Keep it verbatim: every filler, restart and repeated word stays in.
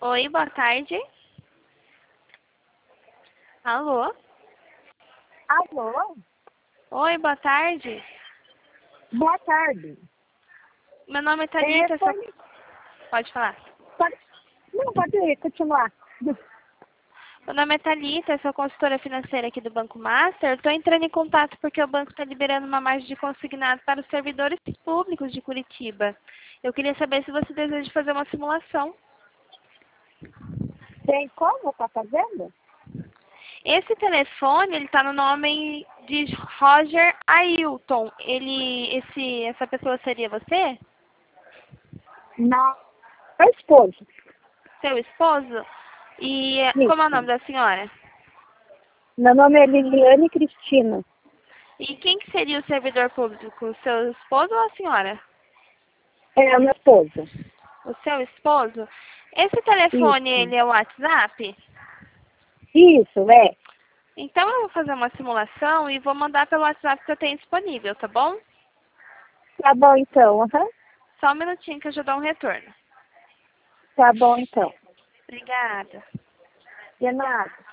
Oi, boa tarde. Alô? Alô? Oi, boa tarde. Boa tarde. Meu nome é Thalita. É, Só... pode, Pode falar. pode, não, pode ir, continuar. Meu nome é Thalita, eu sou consultora financeira aqui do Banco Master. Estou entrando em contato porque o banco está liberando uma margem de consignado para os servidores públicos de Curitiba. Eu queria saber se você deseja fazer uma simulação. Tem como tá fazendo? Esse telefone, ele está no nome de Roger Ailton. Ele, esse, essa pessoa seria você? Não. Meu esposo. Seu esposo? E como é o nome Isso. da senhora? Meu nome é Liliane Cristina. E quem que seria o servidor público? O seu esposo ou a senhora? É, meu esposo. O seu esposo? Esse telefone, Isso. ele é o WhatsApp? Isso, é. Então eu vou fazer uma simulação e vou mandar pelo WhatsApp que eu tenho disponível, tá bom? Tá bom então, aham. Só um minutinho que eu já dou um retorno. Tá bom então. Obrigada. De nada.